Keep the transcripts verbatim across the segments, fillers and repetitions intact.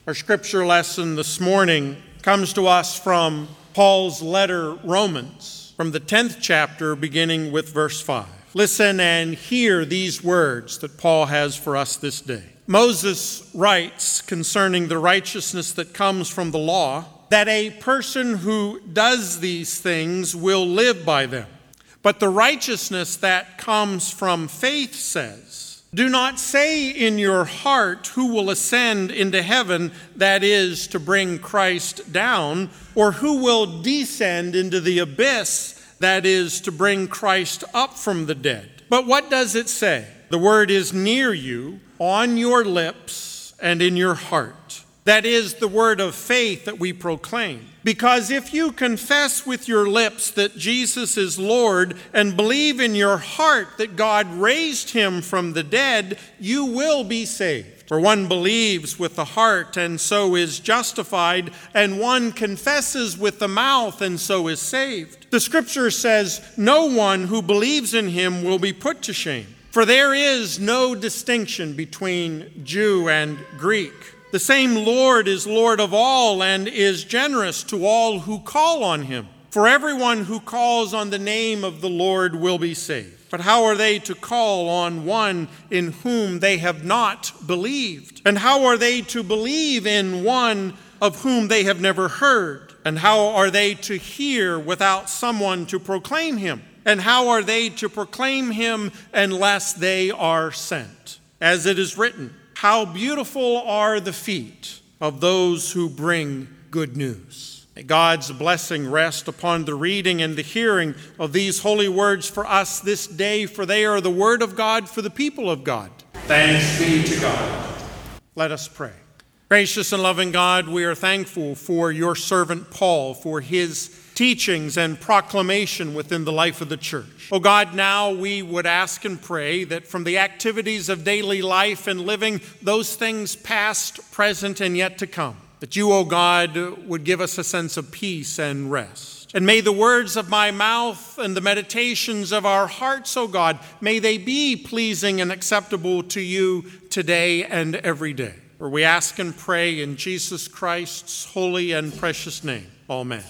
Our scripture lesson this morning comes to us from Paul's letter, Romans, from the tenth chapter, beginning with verse five. Listen and hear these words that Paul has for us this day. Moses writes concerning the righteousness that comes from the law, that a person who does these things will live by them. But the righteousness that comes from faith says, do not say in your heart who will ascend into heaven, that is, to bring Christ down, or who will descend into the abyss, that is, to bring Christ up from the dead. But what does it say? The word is near you, on your lips and in your heart. That is the word of faith that we proclaim. Because if you confess with your lips that Jesus is Lord and believe in your heart that God raised him from the dead, you will be saved. For one believes with the heart and so is justified, and one confesses with the mouth and so is saved. The scripture says, no one who believes in him will be put to shame. For there is no distinction between Jew and Greek. The same Lord is Lord of all and is generous to all who call on him. For everyone who calls on the name of the Lord will be saved. But how are they to call on one in whom they have not believed? And how are they to believe in one of whom they have never heard? And how are they to hear without someone to proclaim him? And how are they to proclaim him unless they are sent? As it is written, how beautiful are the feet of those who bring good news. May God's blessing rest upon the reading and the hearing of these holy words for us this day, for they are the word of God for the people of God. Thanks be to God. Let us pray. Gracious and loving God, we are thankful for your servant Paul, for his teachings and proclamation within the life of the church. Oh God, now we would ask and pray that from the activities of daily life and living, those things past, present, and yet to come, that you, oh God, would give us a sense of peace and rest. And may the words of my mouth and the meditations of our hearts, oh God, may they be pleasing and acceptable to you today and every day. For we ask and pray in Jesus Christ's holy and precious name. Amen.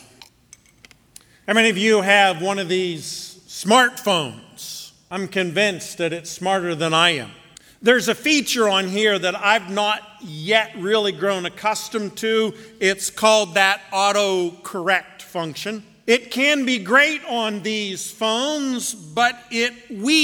How many of you have one of these smartphones? I'm convinced that it's smarter than I am. There's a feature on here that I've not yet really grown accustomed to. It's called that autocorrect function. It can be great on these phones, but it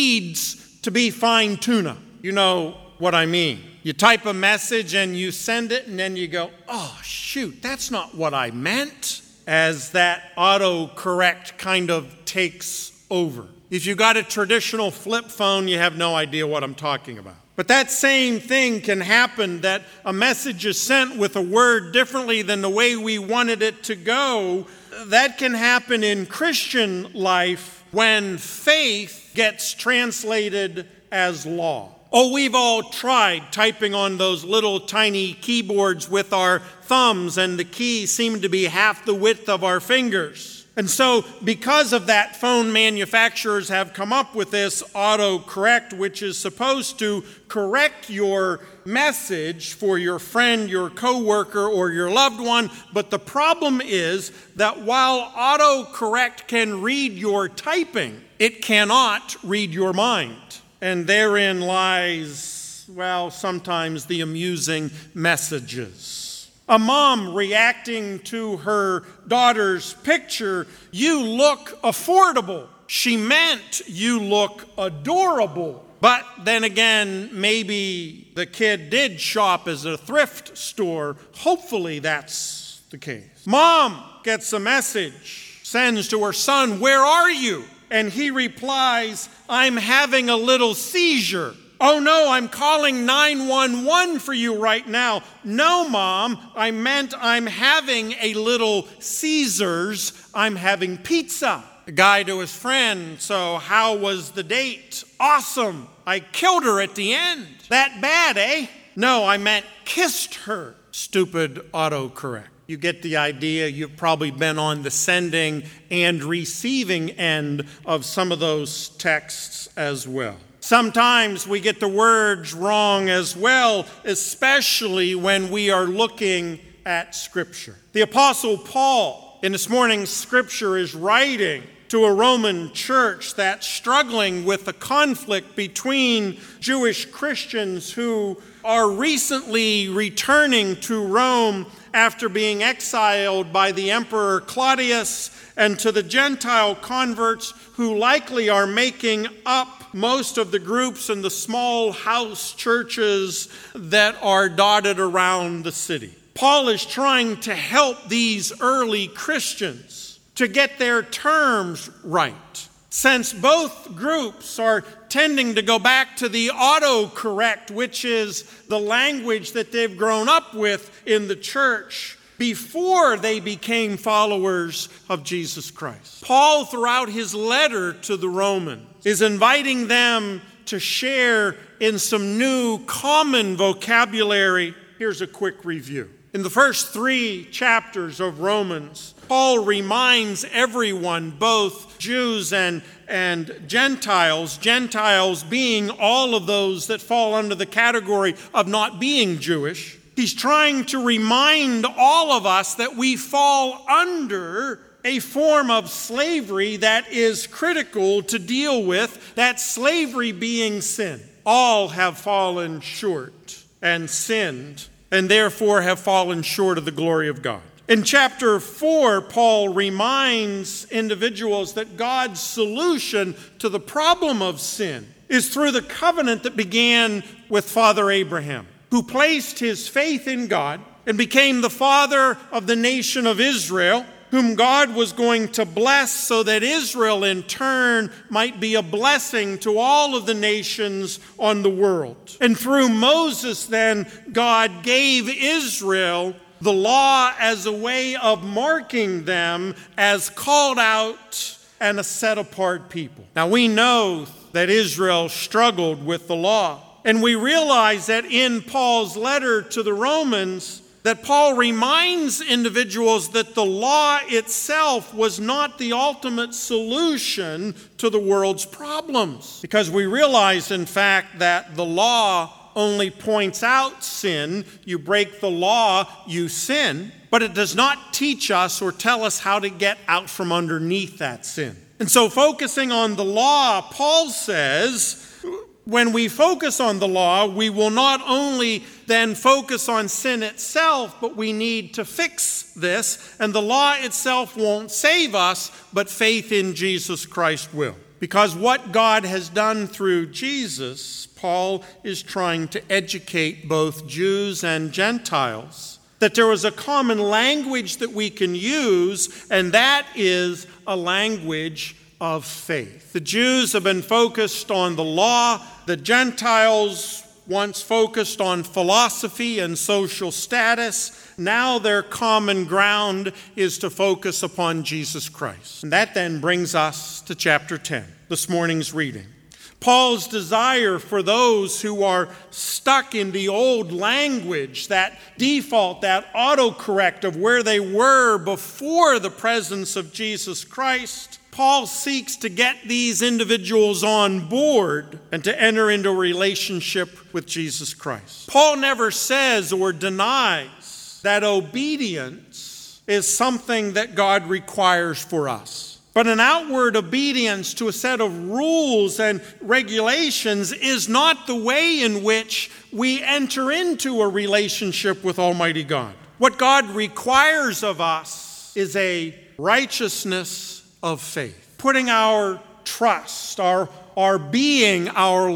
weeds to be fine tuna. You know what I mean. You type a message and you send it and then you go, oh shoot, that's not what I meant. As that autocorrect kind of takes over. If you got a traditional flip phone, you have no idea what I'm talking about. But that same thing can happen, that a message is sent with a word differently than the way we wanted it to go. That can happen in Christian life when faith gets translated as law. Oh, we've all tried typing on those little tiny keyboards with our thumbs, and the keys seem to be half the width of our fingers. And so, because of that, phone manufacturers have come up with this autocorrect, which is supposed to correct your message for your friend, your coworker, or your loved one. But the problem is that while autocorrect can read your typing, it cannot read your mind. And therein lies, well, sometimes the amusing messages. A mom reacting to her daughter's picture, you look affordable. She meant you look adorable. But then again, maybe the kid did shop as a thrift store. Hopefully that's the case. Mom gets a message, sends to her son, where are you? And he replies, I'm having a little seizure. Oh no, I'm calling nine one one for you right now. No, Mom, I meant I'm having a little Caesars. I'm having pizza. A guy to his friend, so how was the date? Awesome. I killed her at the end. That bad, eh? No, I meant kissed her. Stupid autocorrect. You get the idea. You've probably been on the sending and receiving end of some of those texts as well. Sometimes we get the words wrong as well, especially when we are looking at Scripture. The Apostle Paul, in this morning's Scripture, is writing to a Roman church that's struggling with the conflict between Jewish Christians who are recently returning to Rome after being exiled by the Emperor Claudius, and to the Gentile converts who likely are making up most of the groups in the small house churches that are dotted around the city. Paul is trying to help these early Christians to get their terms right, since both groups are tending to go back to the autocorrect, which is the language that they've grown up with in the church before they became followers of Jesus Christ. Paul, throughout his letter to the Romans, is inviting them to share in some new common vocabulary. Here's a quick review. In the first three chapters of Romans, Paul reminds everyone, both Jews and, and Gentiles, Gentiles being all of those that fall under the category of not being Jewish. He's trying to remind all of us that we fall under a form of slavery that is critical to deal with, that slavery being sin. All have fallen short and sinned, and therefore have fallen short of the glory of God. In chapter four, Paul reminds individuals that God's solution to the problem of sin is through the covenant that began with Father Abraham, who placed his faith in God and became the father of the nation of Israel, whom God was going to bless so that Israel in turn might be a blessing to all of the nations on the world. And through Moses then, God gave Israel the law as a way of marking them as called out and a set-apart people. Now we know that Israel struggled with the law, and we realize that in Paul's letter to the Romans, that Paul reminds individuals that the law itself was not the ultimate solution to the world's problems. Because we realize, in fact, that the law only points out sin. You break the law, you sin. But it does not teach us or tell us how to get out from underneath that sin. And so focusing on the law, Paul says, when we focus on the law, we will not only then focus on sin itself, but we need to fix this. And the law itself won't save us, but faith in Jesus Christ will. Because what God has done through Jesus, Paul is trying to educate both Jews and Gentiles that there was a common language that we can use, and that is a language of faith. The Jews have been focused on the law. The Gentiles once focused on philosophy and social status. Now their common ground is to focus upon Jesus Christ. And that then brings us to chapter ten, this morning's reading. Paul's desire for those who are stuck in the old language, that default, that autocorrect of where they were before the presence of Jesus Christ, Paul seeks to get these individuals on board and to enter into a relationship with Jesus Christ. Paul never says or denies that obedience is something that God requires for us. But an outward obedience to a set of rules and regulations is not the way in which we enter into a relationship with Almighty God. What God requires of us is a righteousness of faith, putting our trust, our, our being, our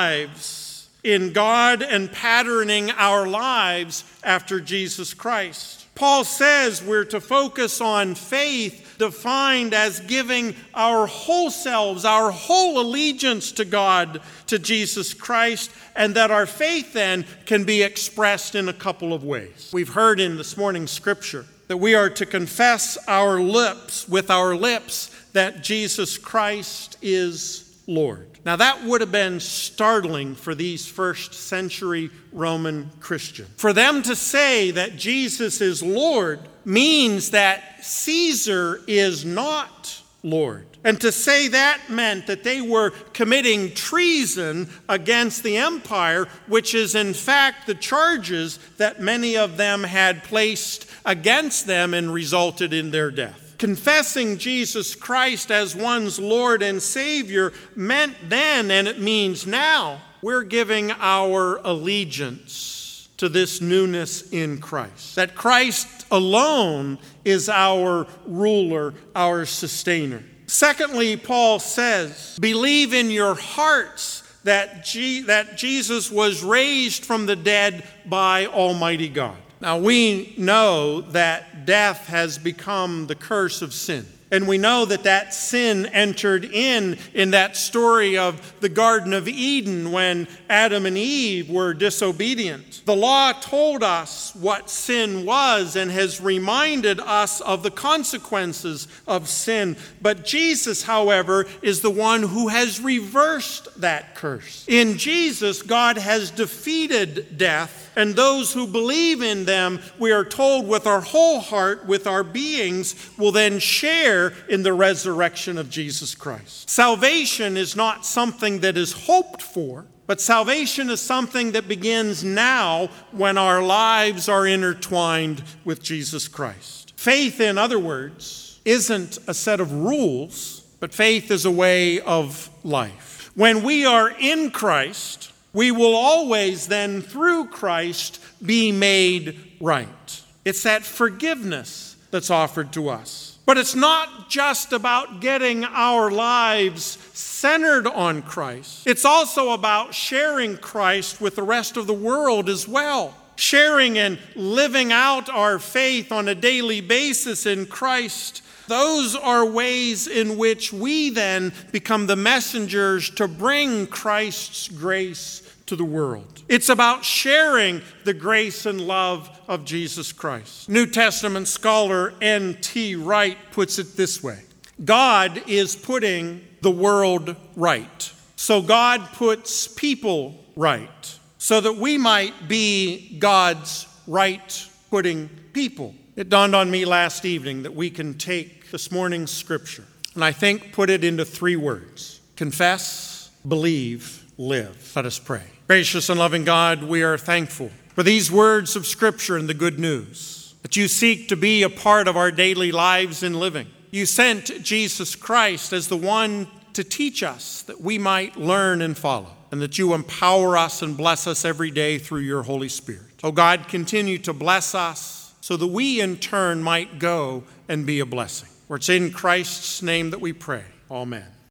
lives in God and patterning our lives after Jesus Christ. Paul says we're to focus on faith defined as giving our whole selves, our whole allegiance to God, to Jesus Christ, and that our faith then can be expressed in a couple of ways. We've heard in this morning's scripture that we are to confess our lips with our lips that Jesus Christ is Lord. Now that would have been startling for these first century Roman Christians. For them to say that Jesus is Lord means that Caesar is not Lord. And to say that meant that they were committing treason against the empire, which is in fact the charges that many of them had placed against them and resulted in their death. Confessing Jesus Christ as one's Lord and Savior meant then, and it means now, we're giving our allegiance to this newness in Christ. That Christ alone is our ruler, our sustainer. Secondly, Paul says, believe in your hearts that, G- that Jesus was raised from the dead by Almighty God. Now, we know that death has become the curse of sin. And we know that that sin entered in in that story of the Garden of Eden when Adam and Eve were disobedient. The law told us what sin was and has reminded us of the consequences of sin. But Jesus, however, is the one who has reversed that curse. In Jesus, God has defeated death. And those who believe in them, we are told with our whole heart, with our beings, will then share in the resurrection of Jesus Christ. Salvation is not something that is hoped for, but salvation is something that begins now when our lives are intertwined with Jesus Christ. Faith, in other words, isn't a set of rules, but faith is a way of life. When we are in Christ, we will always then, through Christ, be made right. It's that forgiveness that's offered to us. But it's not just about getting our lives centered on Christ. It's also about sharing Christ with the rest of the world as well. Sharing and living out our faith on a daily basis in Christ. Those are ways in which we then become the messengers to bring Christ's grace to the world. It's about sharing the grace and love of Jesus Christ. New Testament scholar N T Wright puts it this way: God is putting the world right. So God puts people right, so that we might be God's right-putting people. It dawned on me last evening that we can take this morning's scripture and I think put it into three words: confess, believe, live. Let us pray. Gracious and loving God, we are thankful for these words of Scripture and the good news that you seek to be a part of our daily lives in living. You sent Jesus Christ as the one to teach us that we might learn and follow, and that you empower us and bless us every day through your Holy Spirit. Oh God, continue to bless us so that we in turn might go and be a blessing. For it's in Christ's name that we pray. Amen.